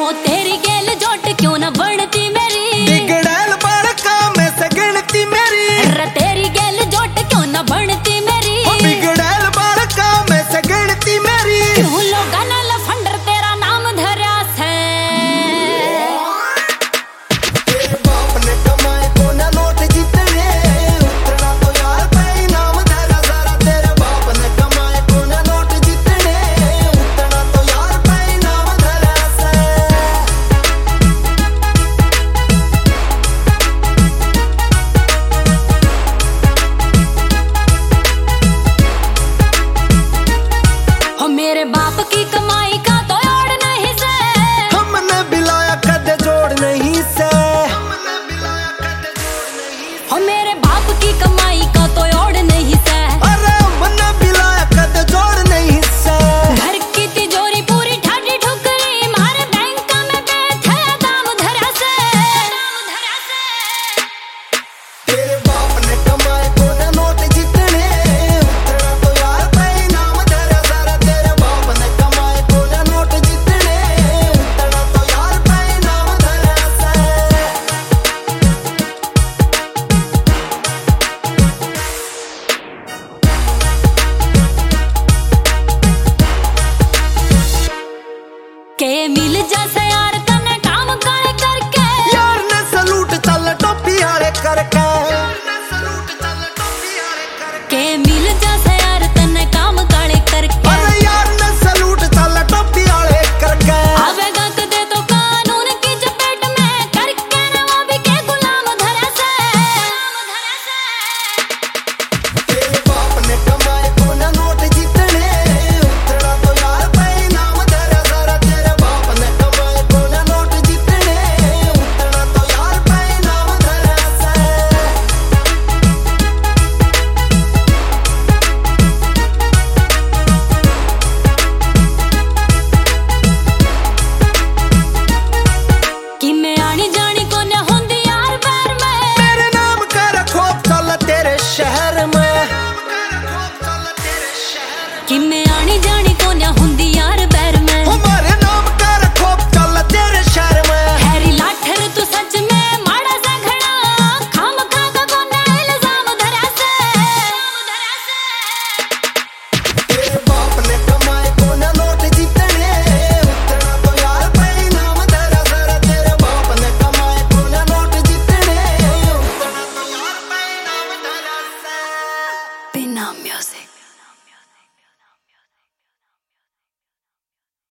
ओ तेरी गेल जोट क्यों ना बनती मेरी, बिगड़ैल बड़का में से गिनती मेरी। तेरी गेल जोट क्यों ना बनती मेरी, बिगड़ैल बड़का में से गिनती मेरी। क्यों लोगा ना लफंडर तेरा नाम धरा से। तेरे बाप ने कमाए को ना नोट जितने, उतना तो यार पे नाम धरा जरा। तेरे बाप ने कमाए को ना नोट जितने, उतना तो यार पे नाम धरा से। मेरे बाप की कमाई का तो जोड़ नहीं से, हमने बिलाया कद जोड़ नहीं से। मेरे बाप की कमाई का तो जोड़ नहीं से। अरे हमने बिलाया कद जोड़ नहीं से। घर की तिजोरी पूरी ठाडी ठुकरी, मारे बैंक में बैठे दाम धरा से। तेरे बाप ने कमाए को ना नोट जितने, उतना तो यार पे नाम धरा जरा। तेरे बाप ने कमाए को ना नोट जितने, उतना तो यार पे नाम धरा से। के मिल जैसे यार तने काम काले करके, यार ने सलूट चल टोपी आड़े करके। के मिल जैसे यार तने काम काले करके। अरे यार ने सलूट चल टोपी आड़े करके। आवेगा कदे तो कानून की चपेट में, करके ना वो भी के गुलाम धरा से। तेरे बाप ने कमाए को ना नोट जितने, उतना तो यार पे नाम धरा जरा। तेरे बाप ने कमाए को ना नोट जितने, उतना तो यार पे नाम धरा से। कि मैं आनी जानी को न होंदी यार बैर में, मेरे नाम का रखो चल तेरे शहर में। कि मैं आनी जानी को न होंदी यार बैर में। हमारे नाम का रखो चल तेरे शहर में। हैरी लाठर तू सच में माड़ा सा घड़ा, खाम खागा को न इल्जाम धरा से। तेरे बाप ने कमाए को ना नोट जितने, उतना तो यार पे नाम धरा जरा। तेरे बाप ने कमाए को ना नोट जितने, उतना तो यार पे नाम धरा से। बिना म्यूजिक।